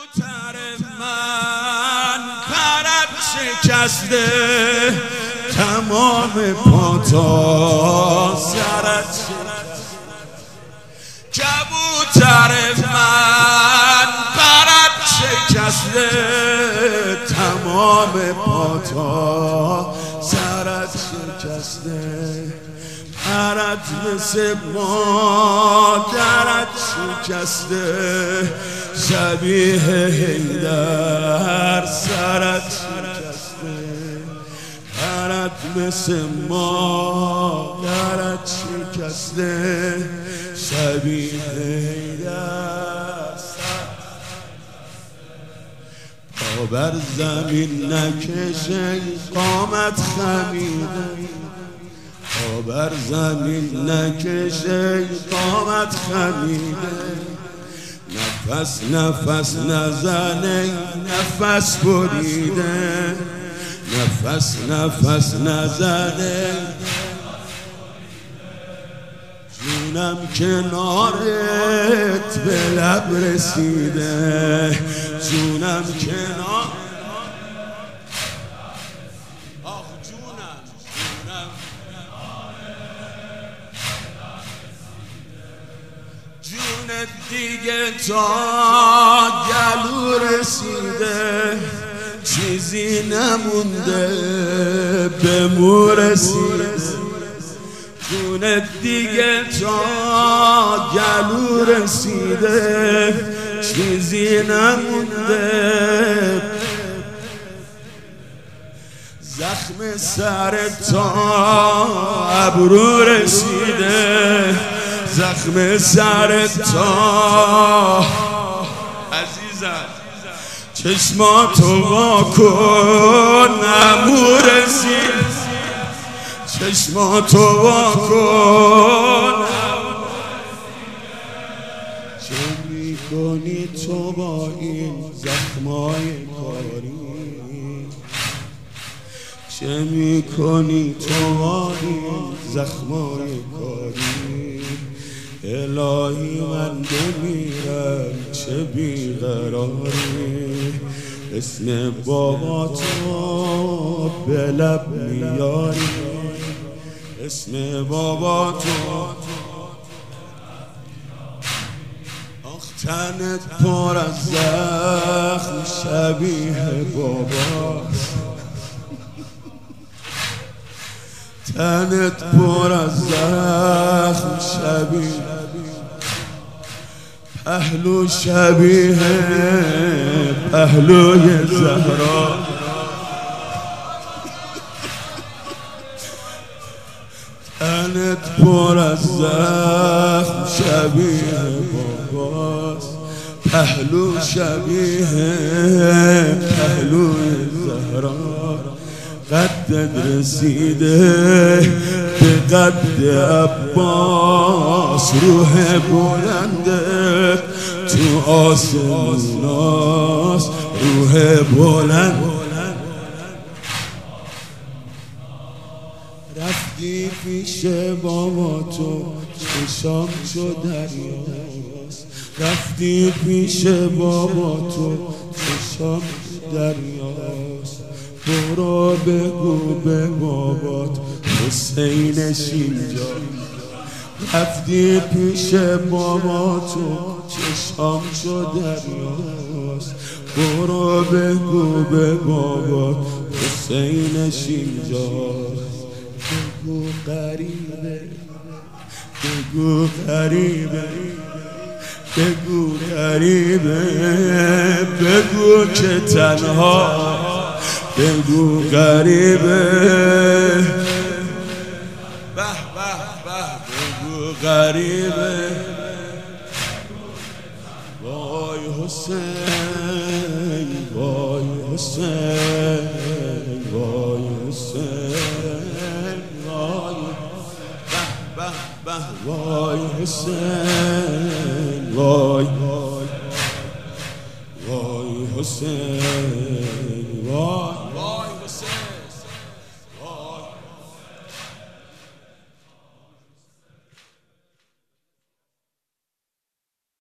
کبوتر من پرد شکسته تمام پاتا سرت کبوتر من پرد شکسته تمام پاتا سرت شکسته پرد مثل مادرت شکسته شبیه حیدر سرت شکسته پرد مثل مادرت شکسته شبیه حیدر پا بر زمین نکشه قامت خمیده پا بر زمین نکشه قامت خمیده نفس نفس نزنه نفس بریده نفس نفس نزنه جونم کنارت به لب رسیده جونم کنار جونت دیگه تا گلو رسیده چیزی نمونده به مو رسیده جونت دیگه تا گلو رسیده چیزی نمونده زخم سر تا ابرو رسیده زخم سر تا عزیزم چشماتو وا کن نمو رسید چشماتو وا کن چه میکنی تو با این زخمای کاری چه میکنی تو با این زخمای کاری الهی من بمیرم چه بیقراری اسم بابا تو به لب میاری اسم بابا تو آخ تنت پر از زخم شبیه باباست تنت پر از زخم شبیه پهلو شبیه پهلوی زهرا تنت پر از زخم شبیه باباست پهلو شبیه پهلوی زهرا قدت رسیده به قد عباس روح بلنده تو آسموناست روح بلند رفتی پیش بابا تو چشام شد دریاست رفتی پیش بابا تو چشام دریاست برو بگو به بابات حسینش اینجا رفتی پیش بابا تو چشام شد دریاست برو بگو به بابات حسینش اینجاست بگو غریبه بگو غریبه بگو غریبه بگو که تنها بگو غریبه به به به بگو غریبه وای حسین وای حسین وای حسین وای به به به وای حسین وای وای حسین وای